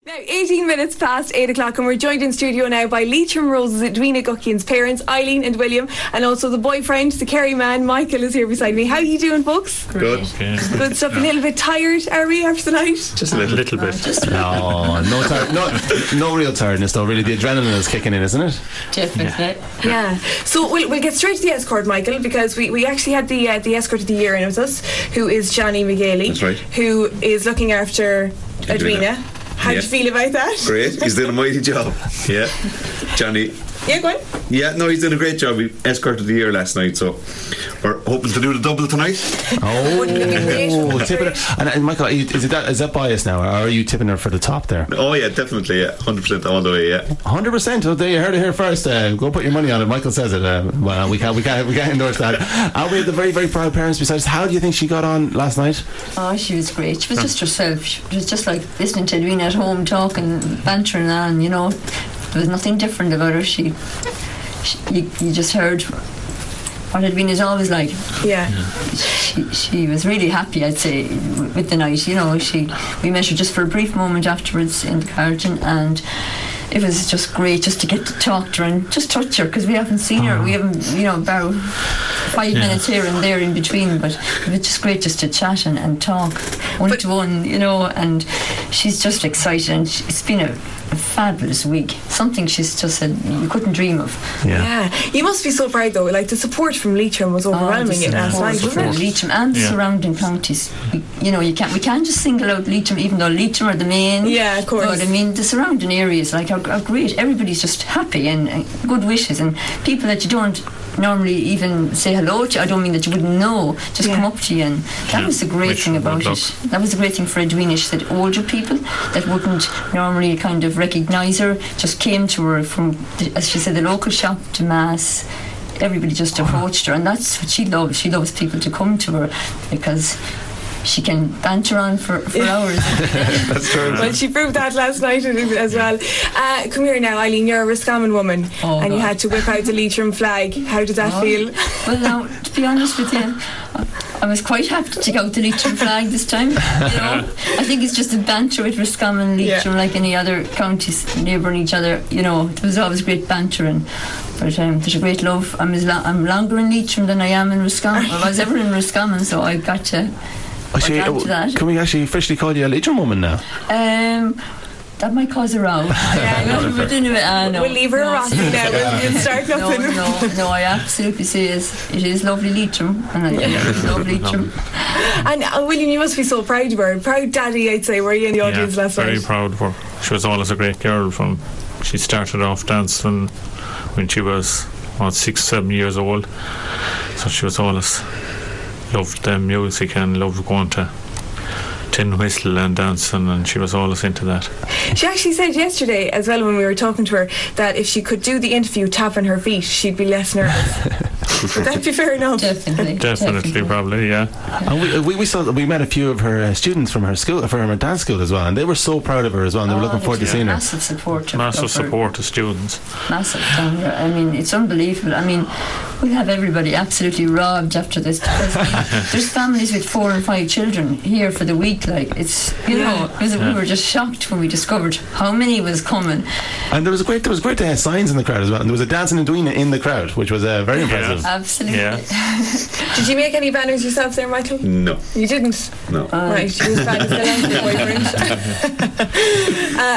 Now, 18 minutes past 8 o'clock, and we're joined in studio now by Leitrim Rose's Edwina Guckian's parents, Eileen and William, and also the boyfriend, the Kerry man, Michael, is here beside me. How are you doing, folks? Good. Okay. Good stuff. A little bit tired, are we, after the night? Just a little bit. No real tiredness though. Really, the adrenaline is kicking in, isn't it? Definitely. Yeah. So we'll get straight to the escort, Michael, because we actually had the escort of the year in with us, who is Johnny McGailey. That's right. Who is looking after Edwina. How do you feel about that? Great. He's doing a mighty job. Yeah. Johnny. Yeah, go on. Yeah, no, he's doing a great job. He escorted the year last night, so we're hoping to do the double tonight. Tipping her. And Michael, is that biased now, or are you tipping her for the top there? Oh yeah, definitely. Yeah, 100% all the way. Yeah. 100%. Oh, there you heard it here first. Go put your money on it. Michael says it. Well, we can't endorse that. And we had the very, very proud parents besides. How do you think she got on last night? Oh, she was great. She was just herself. She was just like listening to Edwina at home, talking, bantering on. You know, there was nothing different about her. You just heard what Edwina's always like. Yeah. She was really happy, I'd say, with the night. You know, we met her just for a brief moment afterwards in the Carlton, and it was just great just to get to talk to her and just touch her, because we haven't seen her. We haven't, about 5 minutes here and there in between, but it was just great just to chat and talk one to one, and she's just excited, and it's been a fabulous week. Something she's just said you couldn't dream of. Yeah. You must be so proud though. Like, the support from Leitrim was overwhelming last night, wasn't it? Leitrim and the surrounding counties. We can't just single out Leitrim, even though Leitrim are the main. Yeah, of course. But I mean, the surrounding areas are great. Everybody's just happy and good wishes, and people that you don't normally even say hello to, I don't mean that you wouldn't know, just come up to you, and that was the great thing about it. That was the great thing for Edwina. She said older people that wouldn't normally kind of recognise her just came to her from, as she said, the local shop to Mass. Everybody just approached her, and that's what she loves. She loves people to come to her because she can banter on for hours. That's true. Well, she proved that last night as well. Come here now, Eileen, you're a Roscommon woman, and you had to whip out the Leitrim flag. How did that feel? Well, now, to be honest with you, I was quite happy to take out the Leitrim flag this time. I think it's just a banter with Roscommon and Leitrim, like any other counties neighbouring each other. There was always great banter, but there's a great love. I'm longer in Leitrim than I am in Roscommon. I was ever in Roscommon, so I've got to. Can we actually officially call you a Leitrim woman now? That might cause a row. We'll leave her around now. We'll start nothing. No, I absolutely say it is lovely Leitrim, and I love Leitrim. And William, you must be so proud of her. Proud daddy, I'd say, were you in the audience last night? Very proud of her. She was always a great girl. She started off dancing when she was 6-7 years old, so she was always loved the music and loved going to tin whistle and dancing, and she was always into that. She actually said yesterday as well, when we were talking to her, that if she could do the interview tapping her feet, she'd be less nervous. Would that be fair enough? Definitely, probably, yeah. And we met a few of her students from her school, from her dance school as well, and they were so proud of her as well, and they were looking forward to seeing her. Massive support to students. Massive. I mean, it's unbelievable. I mean, we'll have everybody absolutely robbed after this, because there's families with 4 and 5 children here for the week. Like, it's we were just shocked when we discovered how many was coming. And there was great signs in the crowd as well, and there was a dancing Edwina in the crowd, which was very impressive. Absolutely. Yeah. Did you make any banners yourself there, Michael? No. You didn't? No. Right, you was bad as the boyfriend.